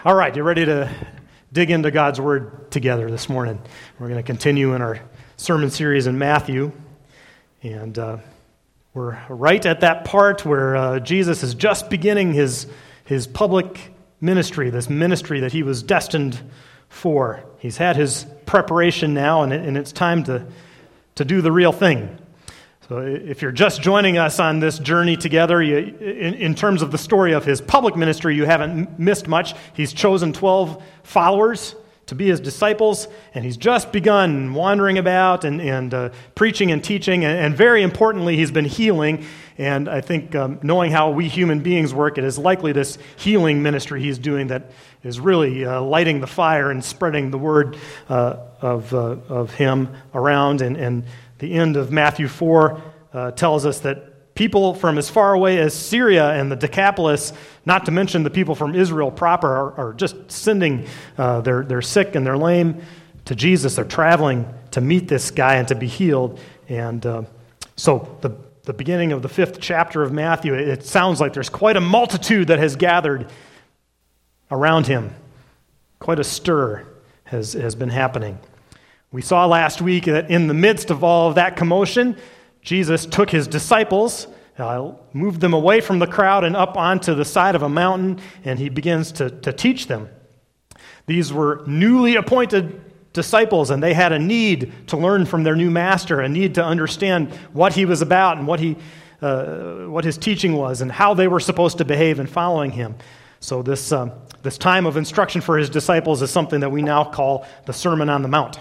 All right, you ready to dig into God's Word together this morning? We're going to continue in our sermon series in Matthew, and we're right at that part where Jesus is just beginning his public ministry, this ministry that he was destined for. He's had his preparation now, and it's time to do the real thing. So if you're just joining us on this journey together, in terms of the story of his public ministry, you haven't missed much. He's chosen 12 followers to be his disciples, and he's just begun wandering about and preaching and teaching, and very importantly, he's been healing. And I think knowing how we human beings work, it is likely this healing ministry he's doing that is really lighting the fire and spreading the word of him around. And the end of Matthew 4 tells us that people from as far away as Syria and the Decapolis, not to mention the people from Israel proper, are just sending their sick and their lame to Jesus. They're traveling to meet this guy and to be healed. And so the beginning of the 5th chapter of Matthew, it sounds like there's quite a multitude that has gathered around him. Quite a stir has been happening. We saw last week that in the midst of all of that commotion, Jesus took his disciples, moved them away from the crowd and up onto the side of a mountain, and he begins to teach them. These were newly appointed disciples, and they had a need to learn from their new master, a need to understand what he was about and what his teaching was and how they were supposed to behave in following him. So this time of instruction for his disciples is something that we now call the Sermon on the Mount.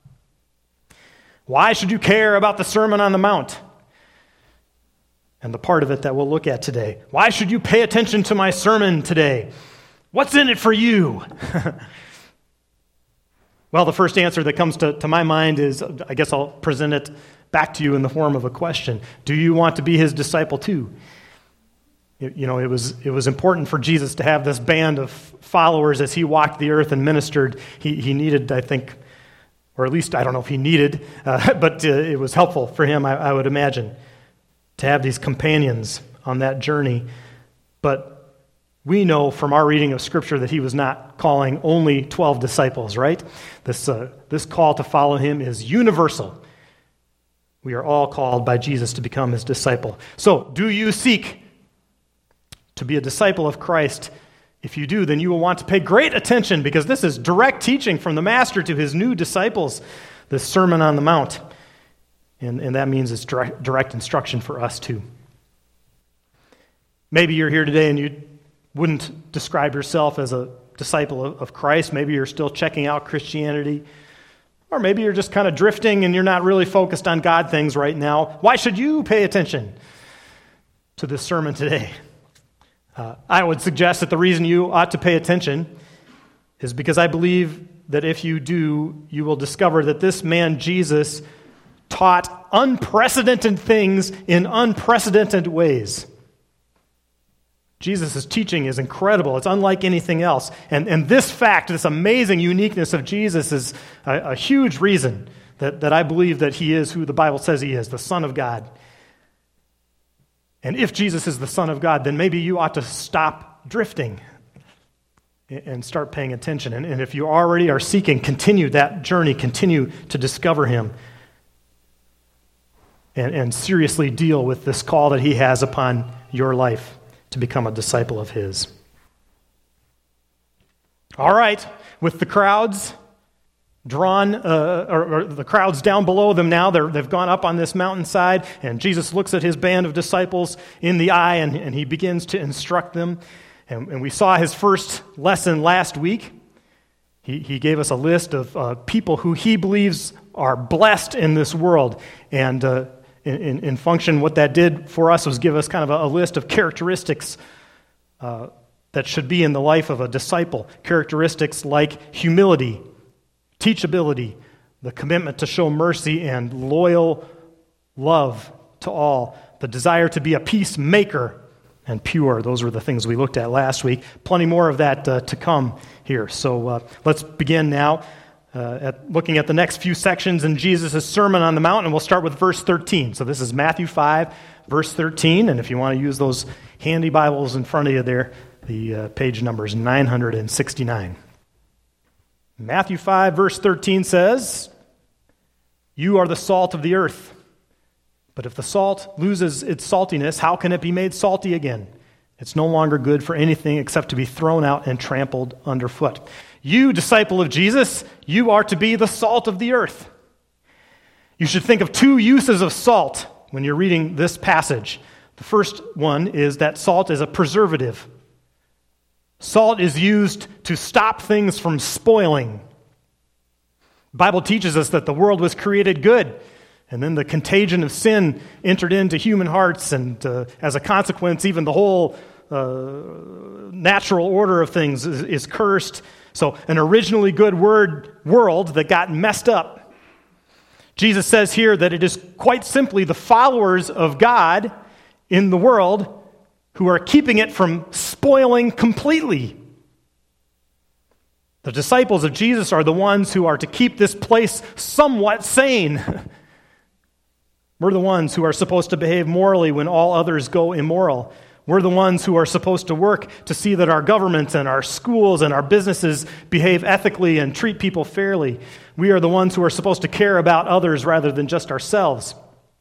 Why should you care about the Sermon on the Mount? And the part of it that we'll look at today. Why should you pay attention to my sermon today? What's in it for you? Well, the first answer that comes to my mind is, I guess I'll present it back to you in the form of a question. Do you want to be his disciple too? You know, it was important for Jesus to have this band of followers as he walked the earth and ministered. He needed, I think, or at least I don't know if he needed, but it was helpful for him, I would imagine, to have these companions on that journey. But we know from our reading of Scripture that he was not calling only 12 disciples, right? This call to follow him is universal. We are all called by Jesus to become his disciple. So, do you seek to be a disciple of Christ? If you do, then you will want to pay great attention, because this is direct teaching from the Master to his new disciples, the Sermon on the Mount. And that means it's direct instruction for us too. Maybe you're here today and you wouldn't describe yourself as a disciple of Christ. Maybe you're still checking out Christianity. Or maybe you're just kind of drifting and you're not really focused on God things right now. Why should you pay attention to this sermon today? I would suggest that the reason you ought to pay attention is because I believe that if you do, you will discover that this man Jesus taught unprecedented things in unprecedented ways. Jesus' teaching is incredible. It's unlike anything else. And this fact, this amazing uniqueness of Jesus is a huge reason that I believe that he is who the Bible says he is, the Son of God. And if Jesus is the Son of God, then maybe you ought to stop drifting and start paying attention. And if you already are seeking, continue that journey, continue to discover him, and seriously deal with this call that he has upon your life to become a disciple of his. All right, with the crowds drawn, or the crowds down below them now, they've gone up on this mountainside, and Jesus looks at his band of disciples in the eye, and he begins to instruct them. And we saw his first lesson last week. He gave us a list of people who he believes are blessed in this world. And in function, what that did for us was give us kind of a list of characteristics that should be in the life of a disciple. Characteristics like humility, teachability, the commitment to show mercy and loyal love to all, the desire to be a peacemaker and pure. Those were the things we looked at last week. Plenty more of that to come here. So let's begin now at looking at the next few sections in Jesus' Sermon on the Mount, and we'll start with verse 13. So this is Matthew 5, verse 13, and if you want to use those handy Bibles in front of you there, The page number is 969. Matthew 5, verse 13 says, "You are the salt of the earth. But if the salt loses its saltiness, how can it be made salty again? It's no longer good for anything except to be thrown out and trampled underfoot." You, disciple of Jesus, you are to be the salt of the earth. You should think of two uses of salt when you're reading this passage. The first one is that salt is a preservative. Salt is used to stop things from spoiling. The Bible teaches us that the world was created good, and then the contagion of sin entered into human hearts, and as a consequence, even the whole natural order of things is cursed. So an originally good world that got messed up. Jesus says here that it is quite simply the followers of God in the world who are keeping it from spoiling completely. The disciples of Jesus are the ones who are to keep this place somewhat sane. We're the ones who are supposed to behave morally when all others go immoral. We're the ones who are supposed to work to see that our governments and our schools and our businesses behave ethically and treat people fairly. We are the ones who are supposed to care about others rather than just ourselves.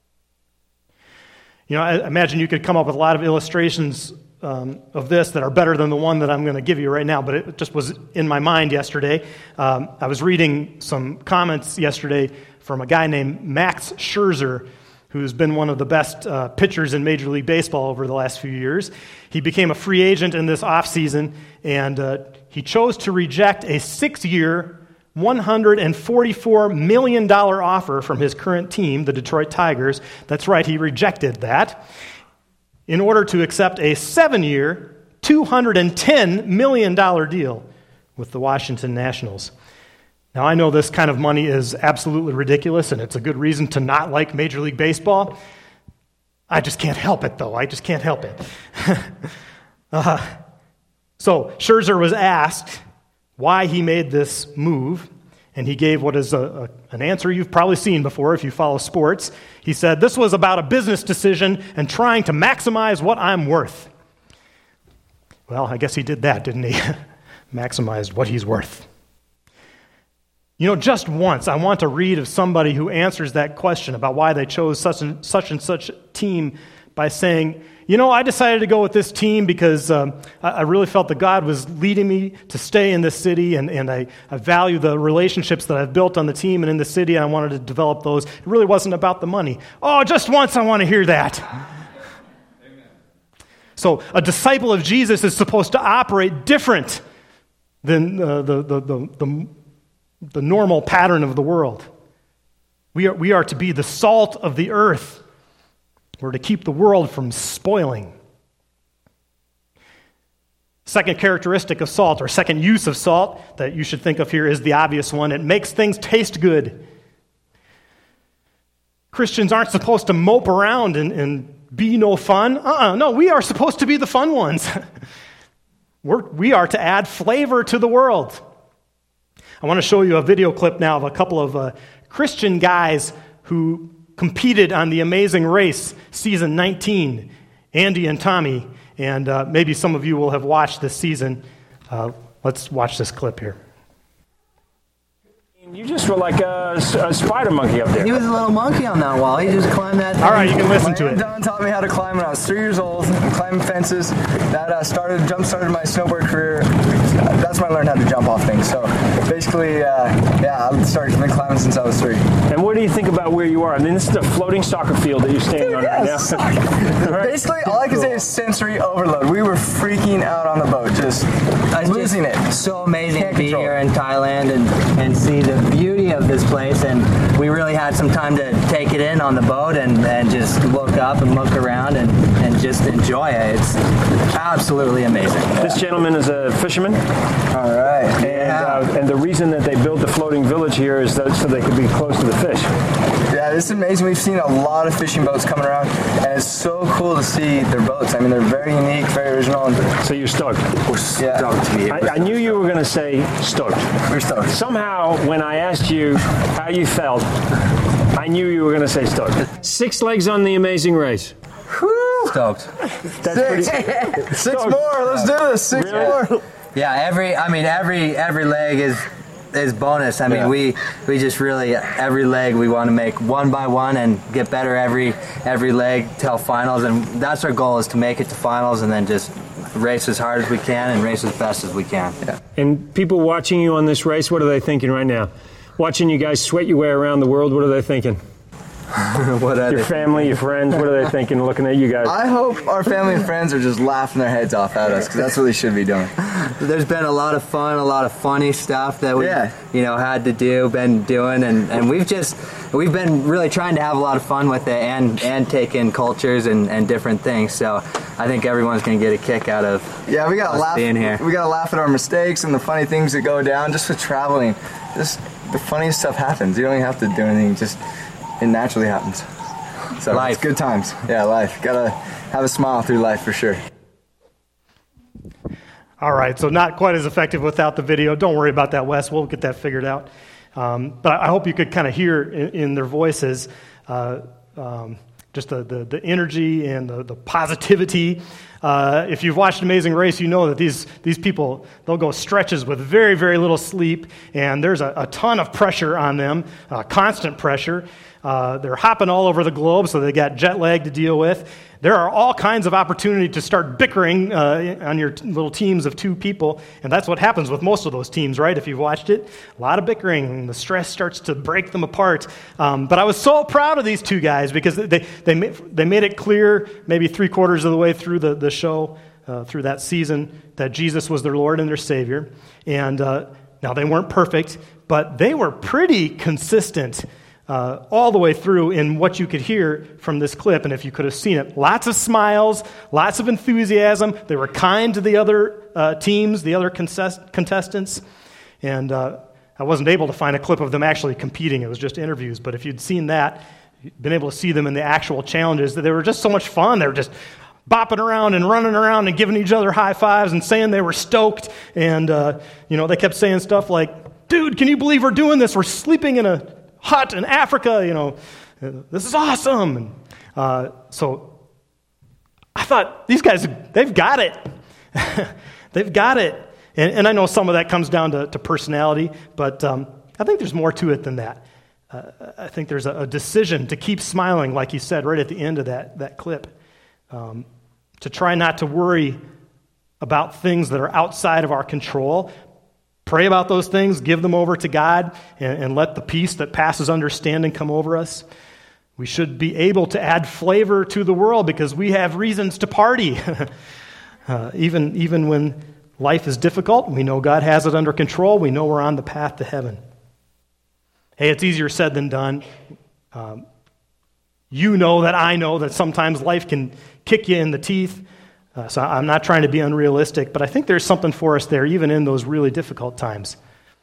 You know, I imagine you could come up with a lot of illustrations of this that are better than the one that I'm going to give you right now, but it just was in my mind yesterday. I was reading some comments yesterday from a guy named Max Scherzer, who's been one of the best pitchers in Major League Baseball over the last few years. He became a free agent in this offseason, and he chose to reject a 6-year, $144 million offer from his current team, the Detroit Tigers. That's right, he rejected that, in order to accept a 7-year, $210 million deal with the Washington Nationals. Now, I know this kind of money is absolutely ridiculous, and it's a good reason to not like Major League Baseball. I just can't help it, though. I just can't help it. So Scherzer was asked why he made this move, and he gave what is an answer you've probably seen before if you follow sports. He said, "This was about a business decision and trying to maximize what I'm worth." Well, I guess he did that, didn't he? Maximized what he's worth. You know, just once, I want to read of somebody who answers that question about why they chose such and such team by saying, "You know, I decided to go with this team because I really felt that God was leading me to stay in this city, and I value the relationships that I've built on the team and in the city, and I wanted to develop those. It really wasn't about the money." Oh, just once I want to hear that. Amen. So a disciple of Jesus is supposed to operate different than the normal pattern of the world. We are to be the salt of the earth. We're to keep the world from spoiling. Second characteristic of salt, or second use of salt that you should think of here is the obvious one. It makes things taste good. Christians aren't supposed to mope around and be no fun. No, we are supposed to be the fun ones. We are to add flavor to the world. I want to show you a video clip now of a couple of Christian guys who competed on The Amazing Race, season 19, Andy and Tommy, and maybe some of you will have watched this season. Let's watch this clip here. You just were like a spider monkey up there. He was a little monkey on that wall. He just climbed that thing. All right, you can listen to it. Don taught me how to climb when I was 3 years old, climbing fences. That jump-started my snowboard career. That's when I learned how to jump off things. So basically, I've been climbing since I was 3. And what do you think about where you are? I mean, this is a floating soccer field that you're standing on right now. Right. Basically, all I can say is sensory overload. We were freaking out on the boat, just losing it. So amazing to be here in Thailand and see the beauty of this place, and we really had some time to take it in on the boat and just look up and look around and just enjoy it. It's absolutely amazing. This gentleman is a fisherman. All right. And the reason that they built the floating village here is so they could be close to the fish. Yeah, this is amazing. We've seen a lot of fishing boats coming around, and it's so cool to see their boats. I mean, they're very unique, very original. So you're stoked? We're stoked to be here. I knew you were going to say stoked. We're stoked. Somehow, when I asked you how you felt, I knew you were going to say stoked. 6 legs on The Amazing Race. Whew. Stoked. That's Six more. Let's do this. Six more. Yeah, every leg is bonus. I mean, we just really, every leg we want to make one by one and get better every leg till finals, and that's our goal, is to make it to finals and then just race as hard as we can and race as best as we can. Yeah. And people watching you on this race, what are they thinking right now? Watching you guys sweat your way around the world, what are they thinking? What are your family, your friends, what are they thinking looking at you guys? I hope our family and friends are just laughing their heads off at us, because that's what they should be doing. There's been a lot of fun, a lot of funny stuff that we had to do, been doing, and we've been really trying to have a lot of fun with it and take in cultures and different things. So I think everyone's going to get a kick out of we gotta laugh being here. We gotta laugh at our mistakes and the funny things that go down just with traveling. Just the funniest stuff happens. You don't even have to do anything. Just it naturally happens. So life. It's good times. Yeah, life. Gotta have a smile through life for sure. All right, so not quite as effective without the video. Don't worry about that, Wes. We'll get that figured out. But I hope you could kind of hear in their voices just the energy and the positivity. If you've watched Amazing Race, you know that these people, they'll go stretches with very, very little sleep, and there's a ton of pressure on them, constant pressure. They're hopping all over the globe, so they got jet lag to deal with. There are all kinds of opportunity to start bickering on your little teams of two people, and that's what happens with most of those teams, right? If you've watched it, a lot of bickering, and the stress starts to break them apart. But I was so proud of these two guys, because they made it clear, maybe 3/4 of the way through the show, through that season, that Jesus was their Lord and their Savior. And now they weren't perfect, but they were pretty consistent all the way through in what you could hear from this clip, and if you could have seen it. Lots of smiles, lots of enthusiasm. They were kind to the other teams, the other contestants, and I wasn't able to find a clip of them actually competing. It was just interviews, but if you'd seen that, you'd been able to see them in the actual challenges, that they were just so much fun. They were just bopping around and running around and giving each other high fives and saying they were stoked, and they kept saying stuff like, "Dude, can you believe we're doing this? We're sleeping in a hut in Africa, this is awesome." And, so I thought, these guys, they've got it. They've got it. And I know some of that comes down to personality, but I think there's more to it than that. I think there's a decision to keep smiling, like he said right at the end of that clip, to try not to worry about things that are outside of our control. Pray about those things, give them over to God, and let the peace that passes understanding come over us. We should be able to add flavor to the world because we have reasons to party. Even when life is difficult, we know God has it under control. We know we're on the path to heaven. Hey, it's easier said than done. You know that I know that sometimes life can kick you in the teeth. So I'm not trying to be unrealistic, but I think there's something for us there, even in those really difficult times.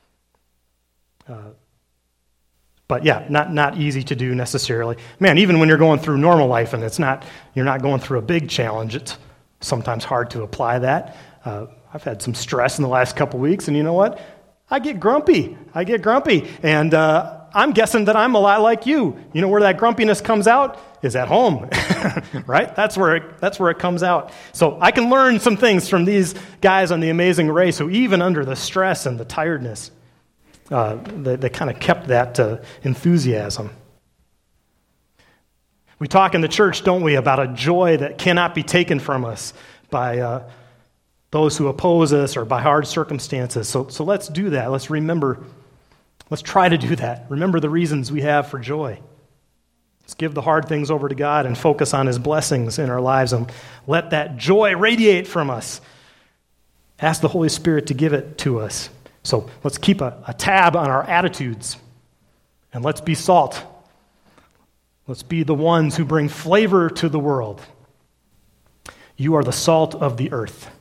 But yeah, not easy to do necessarily. Man, even when you're going through normal life and you're not going through a big challenge, it's sometimes hard to apply that. I've had some stress in the last couple weeks, and you know what? I get grumpy, and I'm guessing that I'm a lot like you. You know where that grumpiness comes out? Is at home, right? That's where it comes out. So I can learn some things from these guys on The Amazing Race who, even under the stress and the tiredness, they kind of kept that enthusiasm. We talk in the church, don't we, about a joy that cannot be taken from us by those who oppose us or by hard circumstances. So let's do that. Let's remember. Let's try to do that. Remember the reasons we have for joy. Let's give the hard things over to God and focus on His blessings in our lives and let that joy radiate from us. Ask the Holy Spirit to give it to us. So let's keep a tab on our attitudes, and let's be salt. Let's be the ones who bring flavor to the world. You are the salt of the earth.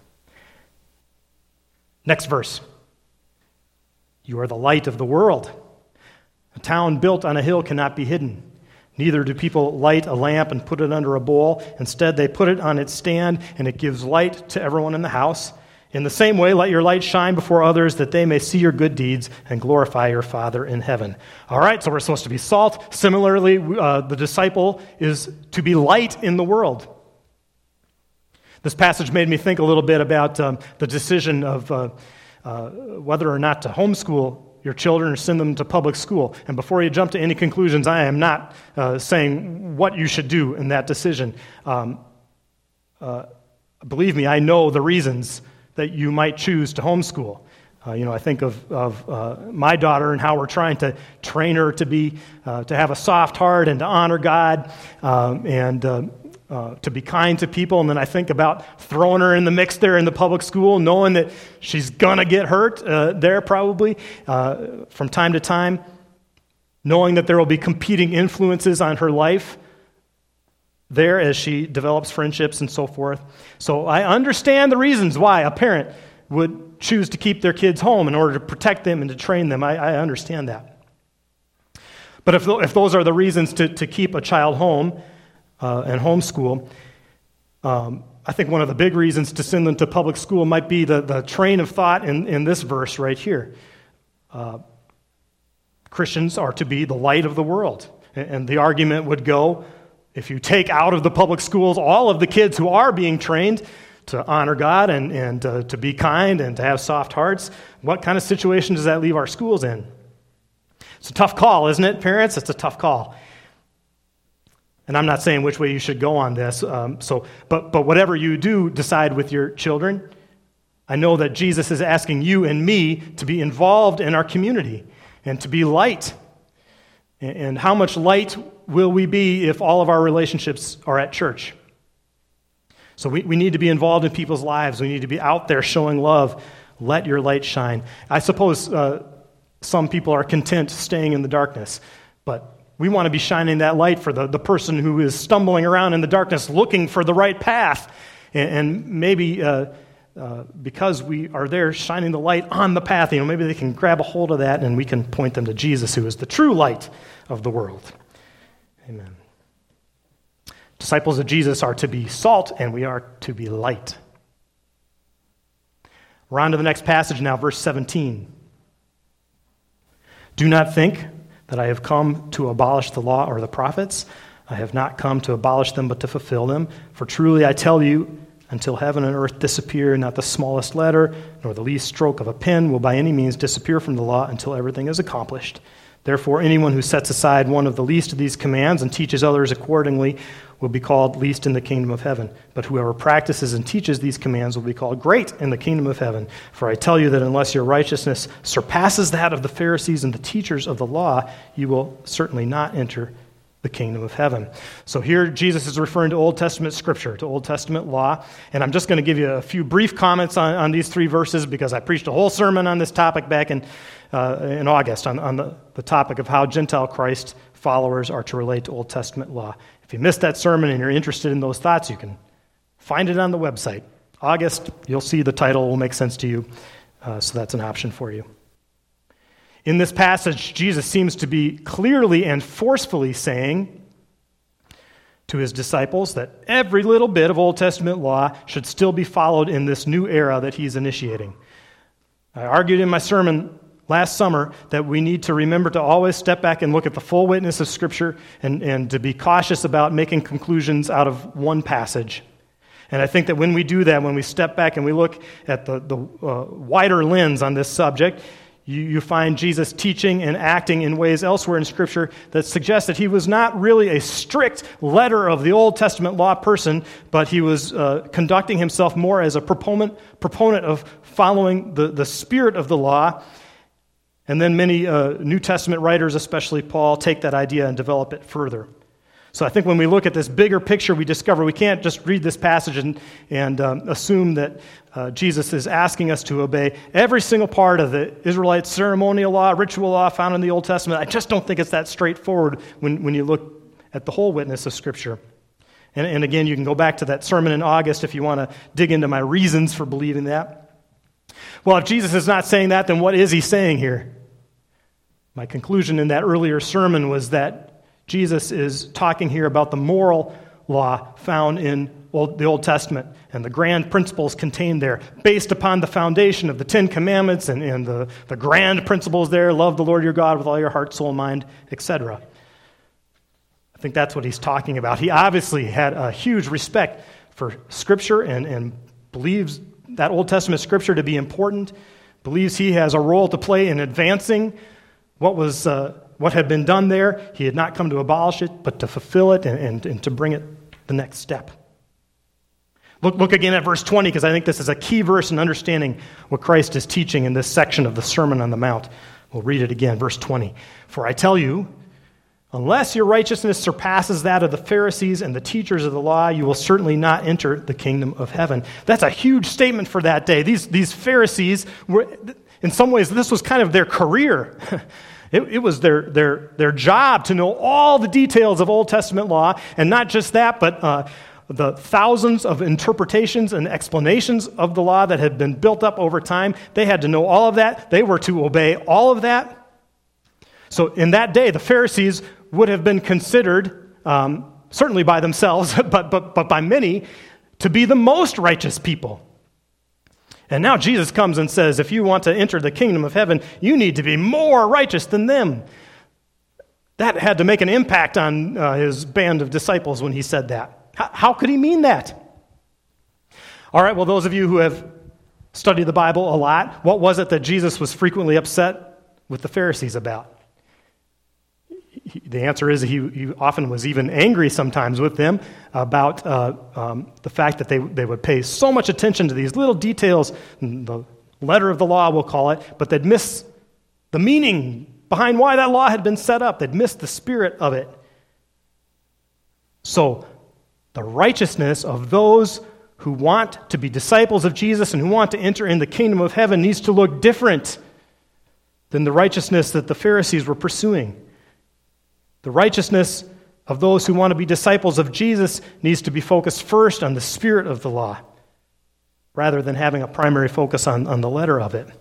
Next verse. You are the light of the world. A town built on a hill cannot be hidden. Neither do people light a lamp and put it under a bowl. Instead, they put it on its stand, and it gives light to everyone in the house. In the same way, let your light shine before others, that they may see your good deeds and glorify your Father in heaven. All right, so we're supposed to be salt. Similarly, the disciple is to be light in the world. This passage made me think a little bit about the decision of whether or not to homeschool your children or send them to public school. And before you jump to any conclusions, I am not saying what you should do in that decision. Believe me, I know the reasons that you might choose to homeschool. I think of my daughter and how we're trying to train her to have a soft heart and to honor God and to be kind to people. And then I think about throwing her in the mix there in the public school, knowing that she's going to get hurt there probably from time to time, knowing that there will be competing influences on her life there as she develops friendships and so forth. So I understand the reasons why a parent would choose to keep their kids home in order to protect them and to train them. I understand that. But if those are the reasons to keep a child home and homeschool, I think one of the big reasons to send them to public school might be the train of thought in this verse right here. Christians are to be the light of the world. And the argument would go, if you take out of the public schools all of the kids who are being trained to honor God and to be kind and to have soft hearts, what kind of situation does that leave our schools in? It's a tough call, isn't it, parents? It's a tough call. And I'm not saying which way you should go on this. But whatever you do decide with your children, I know that Jesus is asking you and me to be involved in our community and to be light. And how much light will we be if all of our relationships are at church? So we need to be involved in people's lives. We need to be out there showing love. Let your light shine. I suppose some people are content staying in the darkness, but we want to be shining that light for the person who is stumbling around in the darkness looking for the right path. And maybe because we are there shining the light on the path, maybe they can grab a hold of that and we can point them to Jesus, who is the true light of the world. Amen. Disciples of Jesus are to be salt, and we are to be light. We're on to the next passage now, verse 17. Do not think that I have come to abolish the law or the prophets. I have not come to abolish them, but to fulfill them. For truly I tell you, until heaven and earth disappear, not the smallest letter, nor the least stroke of a pen will by any means disappear from the law until everything is accomplished. Therefore, anyone who sets aside one of the least of these commands and teaches others accordingly will be called least in the kingdom of heaven. But whoever practices and teaches these commands will be called great in the kingdom of heaven. For I tell you that unless your righteousness surpasses that of the Pharisees and the teachers of the law, you will certainly not enter the kingdom of heaven. So here Jesus is referring to Old Testament scripture, to Old Testament law. And I'm just going to give you a few brief comments on these three verses because I preached a whole sermon on this topic back in August on the topic of how Gentile Christ followers are to relate to Old Testament law. If you missed that sermon and you're interested in those thoughts, you can find it on the website. August, you'll see the title will make sense to you, so that's an option for you. In this passage, Jesus seems to be clearly and forcefully saying to his disciples that every little bit of Old Testament law should still be followed in this new era that he's initiating. I argued in my sermon last summer that we need to remember to always step back and look at the full witness of Scripture and to be cautious about making conclusions out of one passage. And I think that when we do that, when we step back and we look at the wider lens on this subject, you find Jesus teaching and acting in ways elsewhere in Scripture that suggest that he was not really a strict letter of the Old Testament law person, but he was conducting himself more as a proponent of following the spirit of the law. And then many New Testament writers, especially Paul, take that idea and develop it further. So I think when we look at this bigger picture, we discover we can't just read this passage and assume that Jesus is asking us to obey every single part of the Israelite ceremonial law, ritual law found in the Old Testament. I just don't think it's that straightforward when you look at the whole witness of Scripture. And again, you can go back to that sermon in August if you want to dig into my reasons for believing that. Well, if Jesus is not saying that, then what is he saying here? My conclusion in that earlier sermon was that Jesus is talking here about the moral law found in the Old Testament and the grand principles contained there, based upon the foundation of the Ten Commandments and the grand principles there, love the Lord your God with all your heart, soul, mind, etc. I think that's what he's talking about. He obviously had a huge respect for Scripture and believes that Old Testament Scripture to be important, believes he has a role to play in advancing what had been done there. He had not come to abolish it, but to fulfill it and to bring it the next step. Look again at verse 20, because I think this is a key verse in understanding what Christ is teaching in this section of the Sermon on the Mount. We'll read it again, verse 20. For I tell you, unless your righteousness surpasses that of the Pharisees and the teachers of the law, you will certainly not enter the kingdom of heaven. That's a huge statement for that day. These Pharisees were, in some ways, this was kind of their career. It was their job to know all the details of Old Testament law, and not just that, but the thousands of interpretations and explanations of the law that had been built up over time. They had to know all of that. They were to obey all of that. So in that day, the Pharisees would have been considered, certainly by themselves, but by many, to be the most righteous people. And now Jesus comes and says, if you want to enter the kingdom of heaven, you need to be more righteous than them. That had to make an impact on his band of disciples when he said that. How could he mean that? All right, well, those of you who have studied the Bible a lot, what was it that Jesus was frequently upset with the Pharisees about? The answer is he often was even angry sometimes with them about the fact that they would pay so much attention to these little details, the letter of the law, we'll call it, but they'd miss the meaning behind why that law had been set up. They'd miss the spirit of it. So the righteousness of those who want to be disciples of Jesus and who want to enter in the kingdom of heaven needs to look different than the righteousness that the Pharisees were pursuing. The righteousness of those who want to be disciples of Jesus needs to be focused first on the spirit of the law, rather than having a primary focus on the letter of it.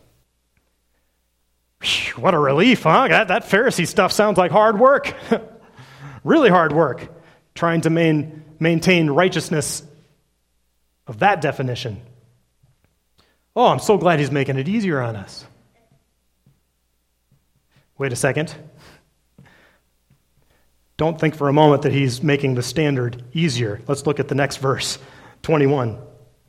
Whew, what a relief, huh? That Pharisee stuff sounds like hard work. Really hard work, trying to maintain righteousness of that definition. Oh, I'm so glad he's making it easier on us. Wait a second. Don't think for a moment that he's making the standard easier. Let's look at the next verse, 21.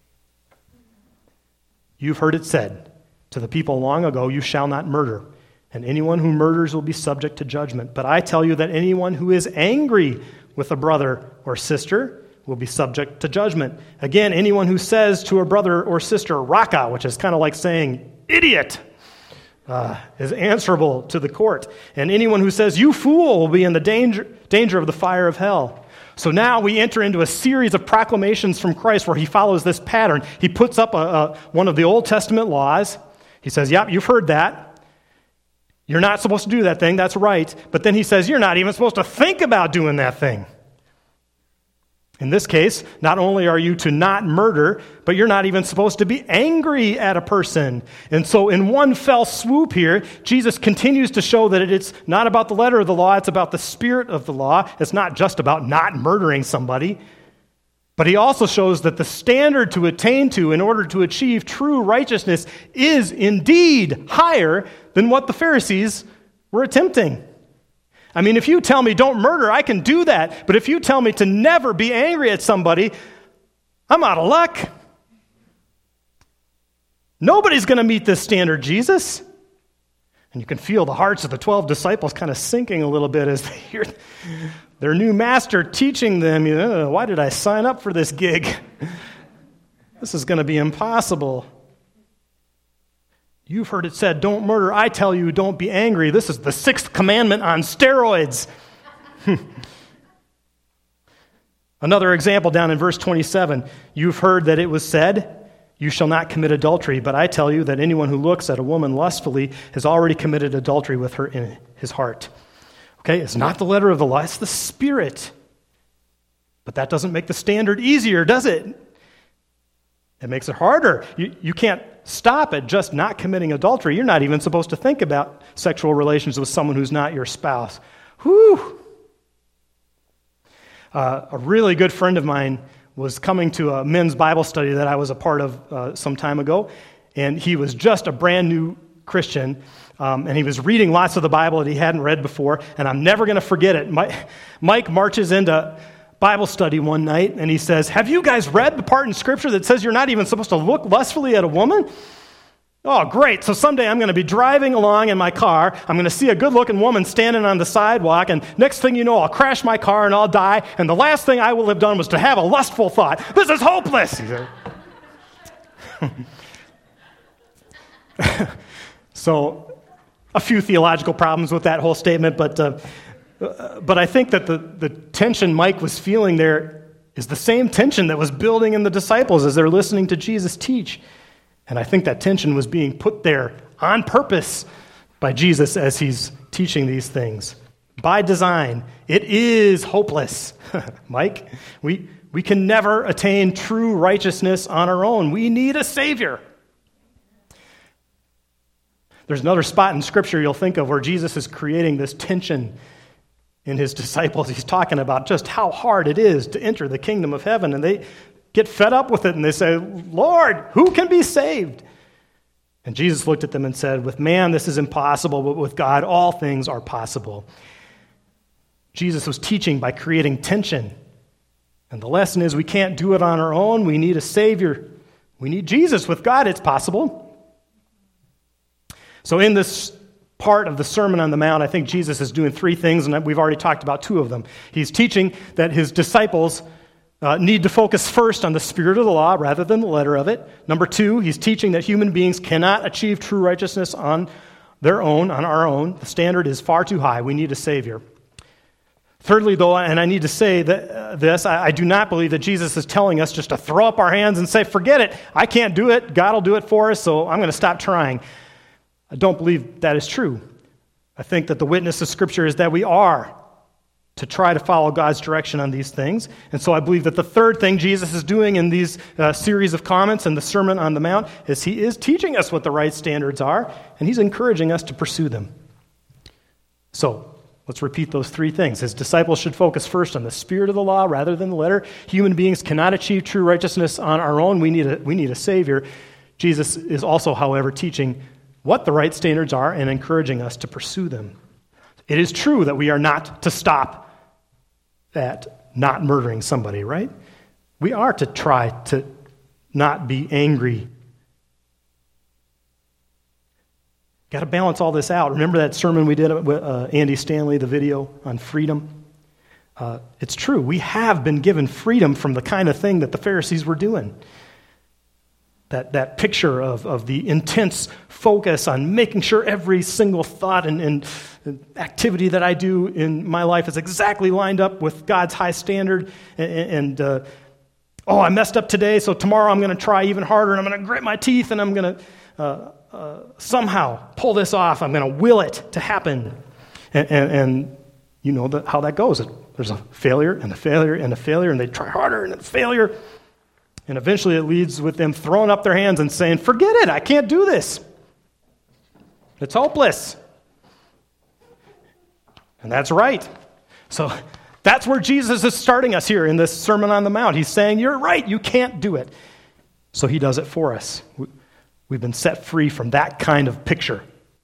You've heard it said to the people long ago, you shall not murder, and anyone who murders will be subject to judgment. But I tell you that anyone who is angry with a brother or sister will be subject to judgment. Again, anyone who says to a brother or sister, raka, which is kind of like saying idiot, is answerable to the court. And anyone who says, you fool, will be in the danger of the fire of hell. So now we enter into a series of proclamations from Christ where he follows this pattern. He puts up one of the Old Testament laws. He says, yep, you've heard that. You're not supposed to do that thing. That's right. But then he says, you're not even supposed to think about doing that thing. In this case, not only are you to not murder, but you're not even supposed to be angry at a person. And so in one fell swoop here, Jesus continues to show that it's not about the letter of the law, it's about the spirit of the law. It's not just about not murdering somebody. But he also shows that the standard to attain to in order to achieve true righteousness is indeed higher than what the Pharisees were attempting. I mean, if you tell me don't murder, I can do that. But if you tell me to never be angry at somebody, I'm out of luck. Nobody's going to meet this standard, Jesus. And you can feel the hearts of the 12 disciples kind of sinking a little bit as they hear their new master teaching them, why did I sign up for this gig? This is going to be impossible. You've heard it said, don't murder. I tell you, don't be angry. This is the 6th commandment on steroids. Another example down in verse 27. You've heard that it was said, you shall not commit adultery. But I tell you that anyone who looks at a woman lustfully has already committed adultery with her in his heart. Okay, it's not the letter of the law, it's the spirit. But that doesn't make the standard easier, does it? It makes it harder. You can't stop at just not committing adultery. You're not even supposed to think about sexual relations with someone who's not your spouse. Whew! A really good friend of mine was coming to a men's Bible study that I was a part of some time ago, and he was just a brand new Christian, and he was reading lots of the Bible that he hadn't read before, and I'm never going to forget it. Mike marches into Bible study one night, and he says, have you guys read the part in Scripture that says you're not even supposed to look lustfully at a woman? Oh, great. So someday I'm going to be driving along in my car. I'm going to see a good-looking woman standing on the sidewalk, and next thing you know, I'll crash my car and I'll die, and the last thing I will have done was to have a lustful thought. This is hopeless. So, a few theological problems with that whole statement, but I think that the tension Mike was feeling there is the same tension that was building in the disciples as they're listening to Jesus teach. And I think that tension was being put there on purpose by Jesus as he's teaching these things. By design, it is hopeless. Mike, we can never attain true righteousness on our own. We need a Savior. There's another spot in Scripture you'll think of where Jesus is creating this tension in his disciples. He's talking about just how hard it is to enter the kingdom of heaven, and they get fed up with it, and they say, Lord, who can be saved? And Jesus looked at them and said, with man this is impossible, but with God all things are possible. Jesus was teaching by creating tension. And the lesson is we can't do it on our own. We need a Savior. We need Jesus. With God it's possible. So in this part of the Sermon on the Mount, I think Jesus is doing three things, and we've already talked about two of them. He's teaching that his disciples need to focus first on the spirit of the law rather than the letter of it. Number two, he's teaching that human beings cannot achieve true righteousness on their own, on our own. The standard is far too high. We need a Savior. Thirdly, though, and I need to say that I do not believe that Jesus is telling us just to throw up our hands and say, forget it, I can't do it, God will do it for us, so I'm going to stop trying. I don't believe that is true. I think that the witness of Scripture is that we are to try to follow God's direction on these things. And so I believe that the third thing Jesus is doing in these series of comments and the Sermon on the Mount is he is teaching us what the right standards are, and he's encouraging us to pursue them. So let's repeat those three things. His disciples should focus first on the spirit of the law rather than the letter. Human beings cannot achieve true righteousness on our own. We need a Savior. Jesus is also, however, teaching what the right standards are and encouraging us to pursue them. It is true that we are not to stop at not murdering somebody, right? We are to try to not be angry. Got to balance all this out. Remember that sermon we did with Andy Stanley, the video on freedom? It's true. We have been given freedom from the kind of thing that the Pharisees were doing. That picture of the intense focus on making sure every single thought and activity that I do in my life is exactly lined up with God's high standard. I messed up today, so tomorrow I'm going to try even harder, and I'm going to grit my teeth, and I'm going to somehow pull this off. I'm going to will it to happen. And you know how that goes. There's a failure and a failure and a failure, and they try harder and a failure. And eventually it leads with them throwing up their hands and saying, forget it, I can't do this. It's hopeless. And that's right. So that's where Jesus is starting us here in this Sermon on the Mount. He's saying, you're right, you can't do it. So he does it for us. We've been set free from that kind of picture.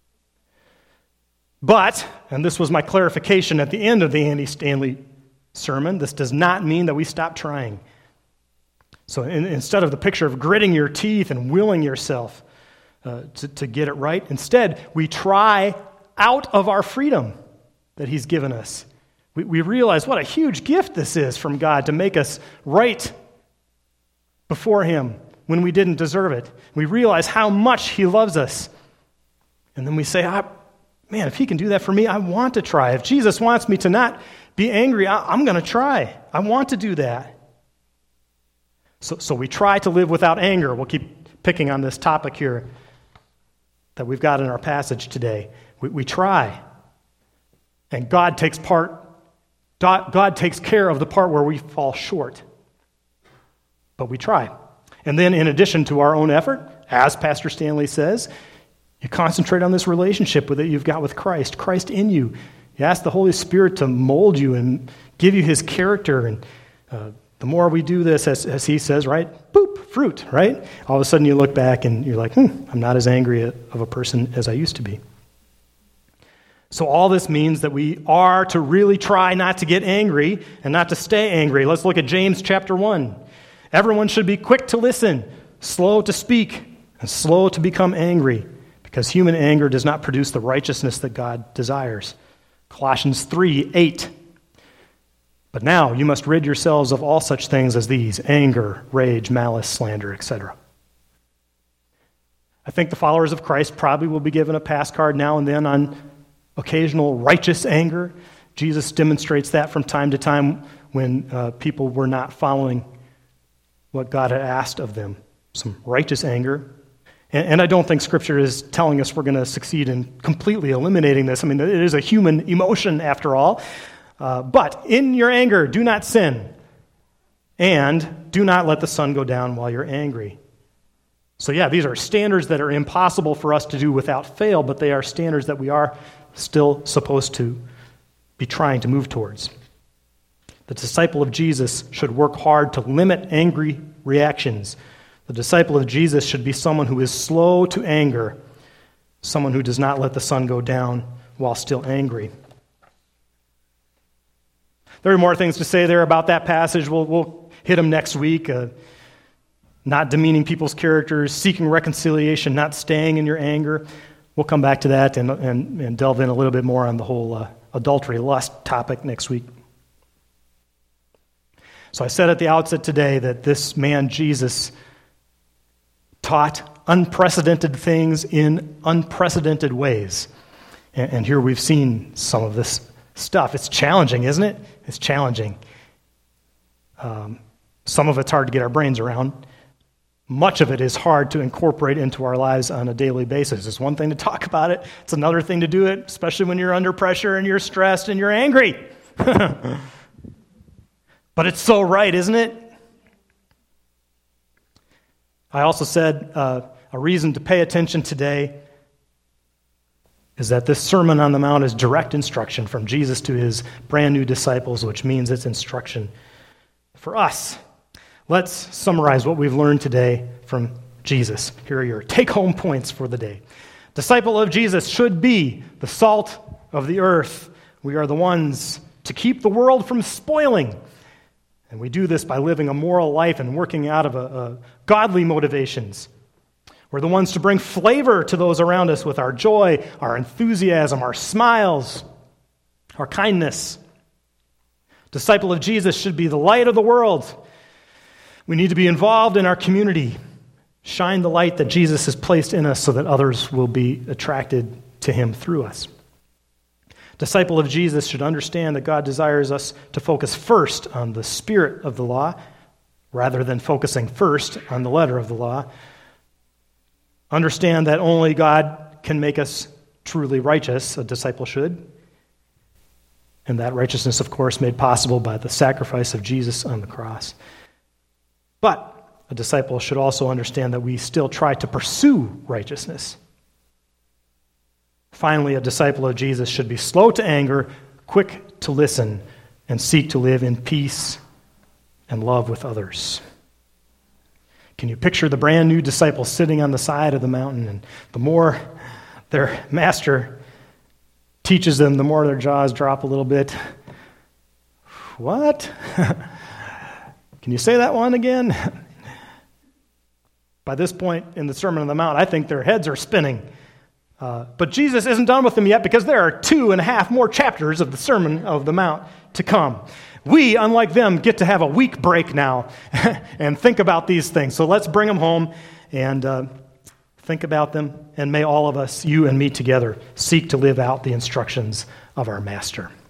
But, and this was my clarification at the end of the Andy Stanley sermon, this does not mean that we stop trying. So instead of the picture of gritting your teeth and willing yourself to get it right, instead we try out of our freedom that he's given us. We realize what a huge gift this is from God to make us right before him when we didn't deserve it. We realize how much he loves us. And then we say, man, if he can do that for me, I want to try. If Jesus wants me to not be angry, I'm going to try. I want to do that. So we try to live without anger. We'll keep picking on this topic here that we've got in our passage today. We try. And God takes care of the part where we fall short. But we try. And then in addition to our own effort, as Pastor Stanley says, you concentrate on this relationship that you've got with Christ, Christ in you. You ask the Holy Spirit to mold you and give you his character. And the more we do this, as he says, right, boop, fruit, right? All of a sudden you look back and you're like, I'm not as angry of a person as I used to be. So all this means that we are to really try not to get angry and not to stay angry. Let's look at James chapter 1. Everyone should be quick to listen, slow to speak, and slow to become angry, because human anger does not produce the righteousness that God desires. Colossians 3:8. But now you must rid yourselves of all such things as these: anger, rage, malice, slander, etc. I think the followers of Christ probably will be given a pass card now and then on occasional righteous anger. Jesus demonstrates that from time to time when people were not following what God had asked of them. Some righteous anger. And I don't think Scripture is telling us we're going to succeed in completely eliminating this. I mean, it is a human emotion after all. But in your anger, do not sin. And do not let the sun go down while you're angry. So yeah, these are standards that are impossible for us to do without fail, but they are standards that we are still supposed to be trying to move towards. The disciple of Jesus should work hard to limit angry reactions. The disciple of Jesus should be someone who is slow to anger, someone who does not let the sun go down while still angry. There are more things to say there about that passage. We'll hit them next week. Not demeaning people's characters, seeking reconciliation, not staying in your anger. We'll come back to that and delve in a little bit more on the whole adultery, lust topic next week. So I said at the outset today that this man, Jesus, taught unprecedented things in unprecedented ways. And here we've seen some of this stuff. It's challenging, isn't it? It's challenging. Some of it's hard to get our brains around. Much of it is hard to incorporate into our lives on a daily basis. It's one thing to talk about it. It's another thing to do it, especially when you're under pressure and you're stressed and you're angry. But it's so right, isn't it? I also said a reason to pay attention today is that this Sermon on the Mount is direct instruction from Jesus to his brand new disciples, which means it's instruction for us. Let's summarize what we've learned today from Jesus. Here are your take-home points for the day. Disciple of Jesus should be the salt of the earth. We are the ones to keep the world from spoiling. And we do this by living a moral life and working out of godly motivations. We're the ones to bring flavor to those around us with our joy, our enthusiasm, our smiles, our kindness. Disciple of Jesus should be the light of the world. We need to be involved in our community. Shine the light that Jesus has placed in us so that others will be attracted to him through us. Disciple of Jesus should understand that God desires us to focus first on the spirit of the law rather than focusing first on the letter of the law. Understand that only God can make us truly righteous, a disciple should. And that righteousness, of course, made possible by the sacrifice of Jesus on the cross. But a disciple should also understand that we still try to pursue righteousness. Finally, a disciple of Jesus should be slow to anger, quick to listen, and seek to live in peace and love with others. Can you picture the brand new disciples sitting on the side of the mountain, and the more their master teaches them, the more their jaws drop a little bit? What? Can you say that one again? By this point in the Sermon on the Mount, I think their heads are spinning. But Jesus isn't done with them yet because there are 2.5 more chapters of the Sermon of the Mount to come. We, unlike them, get to have a week break now and think about these things. So let's bring them home and think about them. And may all of us, you and me together, seek to live out the instructions of our Master.